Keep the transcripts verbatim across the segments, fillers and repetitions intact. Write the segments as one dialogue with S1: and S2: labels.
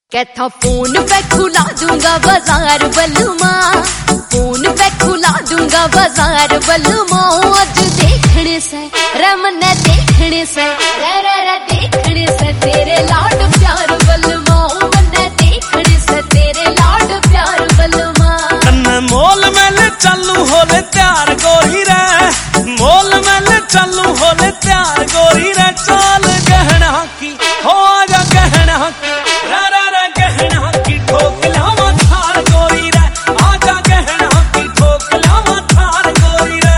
S1: कहता फोन पे खुला दूंगा बाजार बलमा, फोन पे खुला दूंगा बाजार बलमा। आज देखने से रमन देखने से रे रे रे देखने से तेरे लाड प्यार बलमा, मन देखने से तेरे लाड प्यार बलमा।
S2: कन्ने मोल मेले चालू होले त्यार गोरी रे, मोल मेले चालू होले त्यार गोरी रे। चाल गहना की हो आजा गहना की रे रे रे गहना की ठोक लावा थार गोरी रे, आजा गहना की ठोक लावा थार गोरी रे।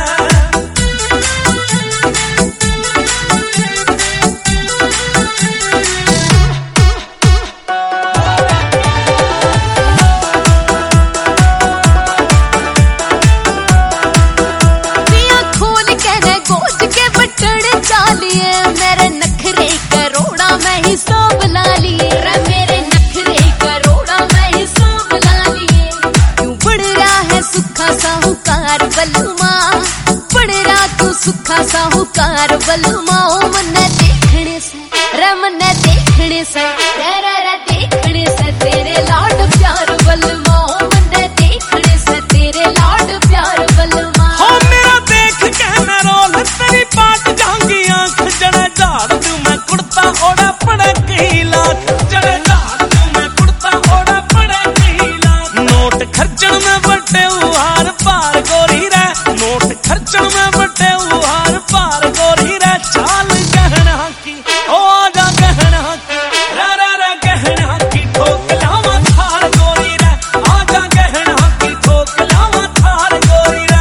S1: पिया खोल के ने गोद के बटन चालिए, मेरे नखरे करोड़ा मैं हिसाब ला लिए रे, मेरे नखरे करोड़ा मैं हिसाब ला लिए। क्यों बढ़ रहा है सुखा साहूकार बलमा, बढ़ रहा तू सुखा साहूकार बलमा। ओ मन देखने से रे मन देखने से रे रे रे देखने से तेरे लाड प्यार बलमा, ओ मन देखने से तेरे लाड प्यार बलमा।
S2: हो मेरा देख के मैं रोल तेरी बात जाऊंगी आंख जड़े झाड़ दूं मैं कुर्ता ओढ़ा पड़े कहीं लाख, जड़े झाड़ दूं मैं कुर्ता ओढ़ा पड़े कहीं लाख। नोट खर्चण में बटे उहार पार गोरी रे, नोट खर्चण में बटे उहार पार गोरी रे। चाल गहना की ओ आजा गहना की रे रे रे गहना की ठोक लावा थार गोरी रे, आजा गहना की ठोक लावा थार गोरी रे।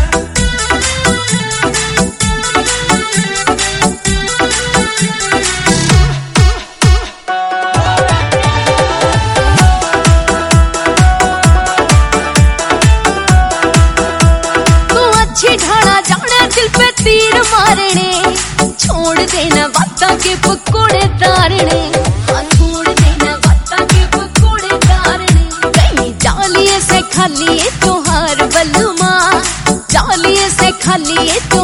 S1: तू अच्छी ढाणा जाने दिल पे तीर मारने, छोड़ देना बाता के पकोड़े तारने, हाँ छोड़ देना बाता के पकोड़े तारने। कहीं जालिए से खाली त्योहार बलमा, जालिए से खाली